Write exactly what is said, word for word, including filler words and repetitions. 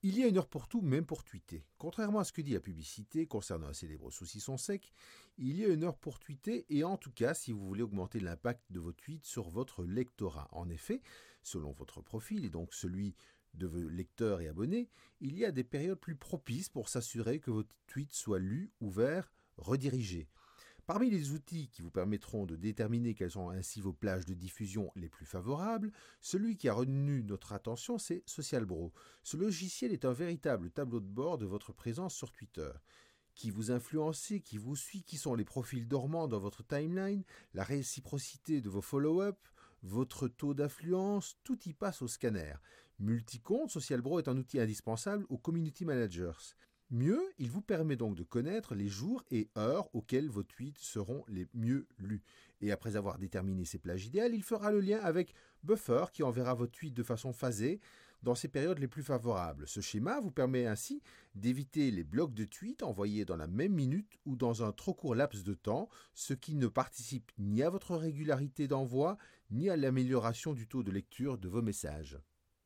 Il y a une heure pour tout, même pour tweeter. Contrairement à ce que dit la publicité concernant un célèbre saucisson sec, il y a une heure pour tweeter et en tout cas si vous voulez augmenter l'impact de vos tweets sur votre lectorat. En effet, selon votre profil et donc celui de vos lecteurs et abonnés, il y a des périodes plus propices pour s'assurer que votre tweet soit lu, ouvert, redirigé. Parmi les outils qui vous permettront de déterminer quelles sont ainsi vos plages de diffusion les plus favorables, celui qui a retenu notre attention, c'est Socialbro. Ce logiciel est un véritable tableau de bord de votre présence sur Twitter. Qui vous influence, qui vous suit, qui sont les profils dormants dans votre timeline, la réciprocité de vos follow-up, votre taux d'affluence, tout y passe au scanner. Multicompte, Socialbro est un outil indispensable aux community managers. Mieux, il vous permet donc de connaître les jours et heures auxquels vos tweets seront les mieux lus. Et après avoir déterminé ces plages idéales, il fera le lien avec Buffer qui enverra vos tweets de façon phasée dans ces périodes les plus favorables. Ce schéma vous permet ainsi d'éviter les blocs de tweets envoyés dans la même minute ou dans un trop court laps de temps, ce qui ne participe ni à votre régularité d'envoi, ni à l'amélioration du taux de lecture de vos messages.